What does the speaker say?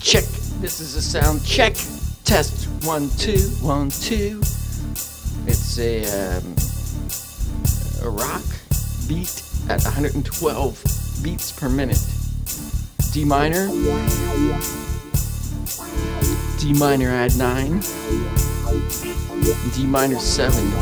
Check. This is a sound check. Test 1 2 1 2. It's a rock beat at 112 beats per minute. D minor. D minor add 9. D minor 7.